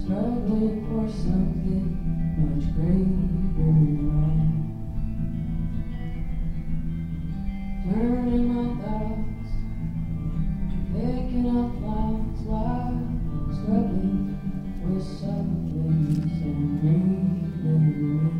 struggling for something much greater in life. Turning my thoughts, picking up lights while struggling with something so greater in me.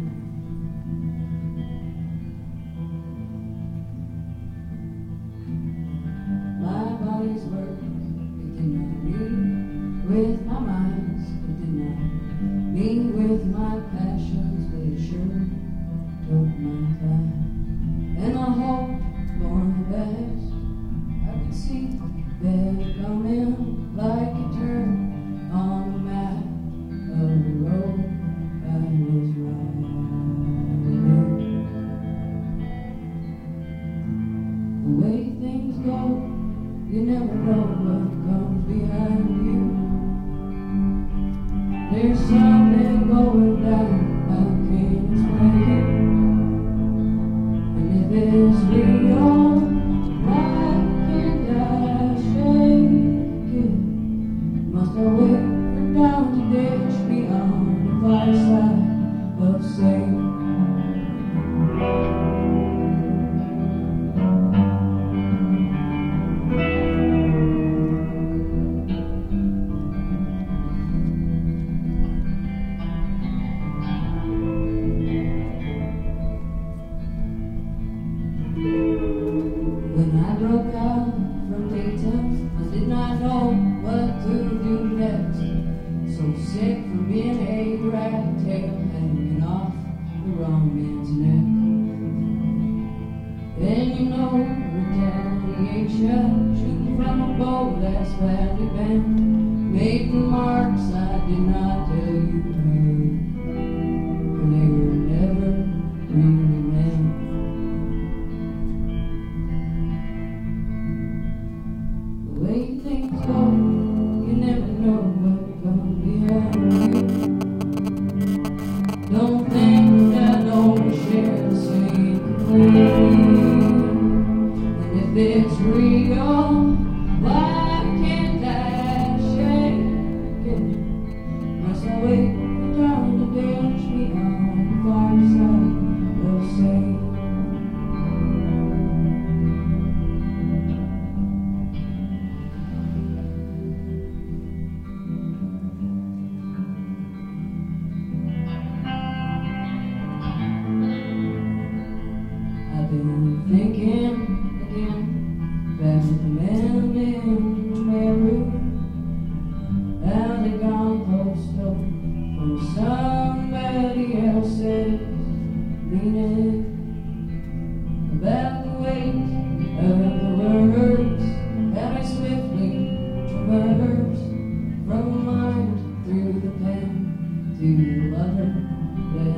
My body's work, it did not meet with my mind's, it did not meet with my passions, but it sure took my time. And I hope for the best. I could see better coming like a turn on the map of the road I was riding. The way things go, you never know what comes behind you. There's something going down I can't explain it. And if it's real, why can't I shake it? Must I wait for dawn to ditch me on the fireside of Satan? When I broke out from Dayton, I did not know what to do next. So sick from being a rat tail hanging off the wrong man's neck. Then you know retaliation, shooting from a bow that's badly bent, made remarks I did not tell you heard, and they were never really meant. The way things go, you never know what comes behind you. Don't think that I don't share the same feeling. And if it's real, why can't I shake it? Must I wait for dawn to ditch me on the fireside of Satan? I've been thinking again back with the man in my room. How they gone postal from somebody else's meaning about the weight of the words that I swiftly traverse from mind through the pen to the lover that